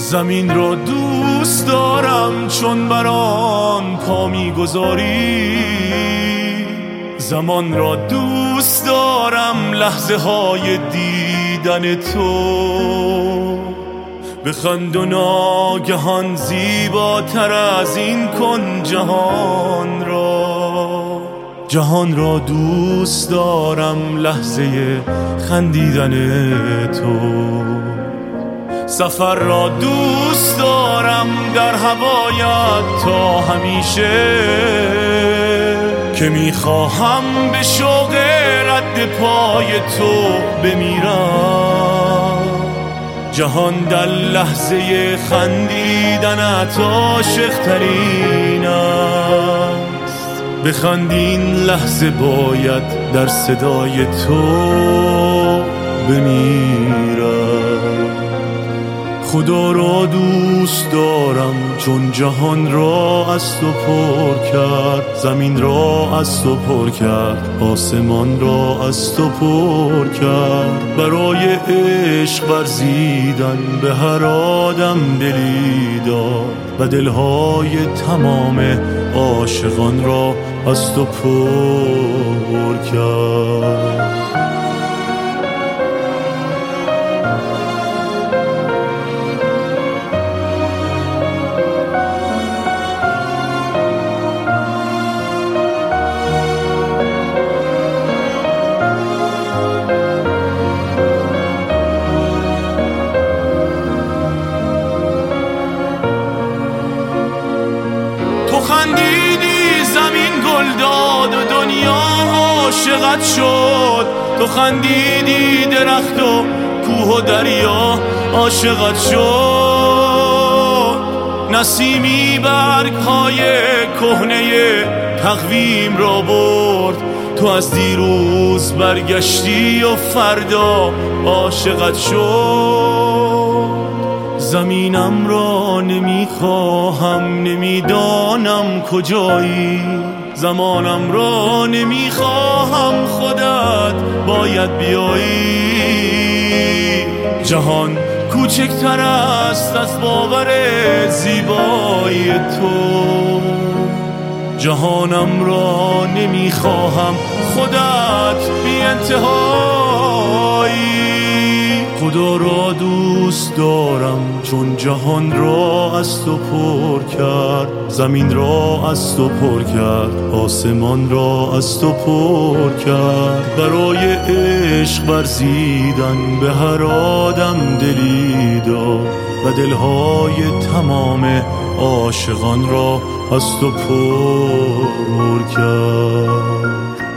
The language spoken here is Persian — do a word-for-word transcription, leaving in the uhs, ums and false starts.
زمین را دوست دارم چون بران پا می‌گذاری، زمان را دوست دارم لحظه های دیدن تو. بخند و ناگهان زیباتر از این کن جهان را، جهان را دوست دارم لحظه خندیدن تو. سفر را دوست دارم در هوایت تا همیشه، که میخواهم به شوق رد پای تو بمیرم. جهان در لحظه خندیدنت عاشق ترین است، بخند این لحظه باید در صدای تو بمیرم. خدا را دوست دارم چون جهان را از تو پر کرد، زمین را از تو پر کرد، آسمان را از تو پر کرد. برای عشق ورزیدن به هر آدم دلی داد و دلهای تمام عاشقان را از تو پر کرد. خندیدی زمین گل داد و دنیا عاشقت شد، تو خندیدی درخت و کوه و دریا عاشقت شد. نسیمی برگ های کهنه تقویم را برد، تو از دیروز برگشتی و فردا عاشقت شد. زمینم را نمیخواهم، نمیدانم کجایی، زمانم را نمیخواهم، خودت باید بیایی. جهان کوچکتر است از باور زیبایی تو، جهانم را نمیخواهم، خودت بی انتهایی. خدا را دوست دارم چون جهان را از تو پر کرد، زمین را از تو پر کرد، آسمان را از تو پر کرد. برای عشق ورزیدن به هر آدم دلی داد و دلهای تمام عاشقان را از تو پر کرد.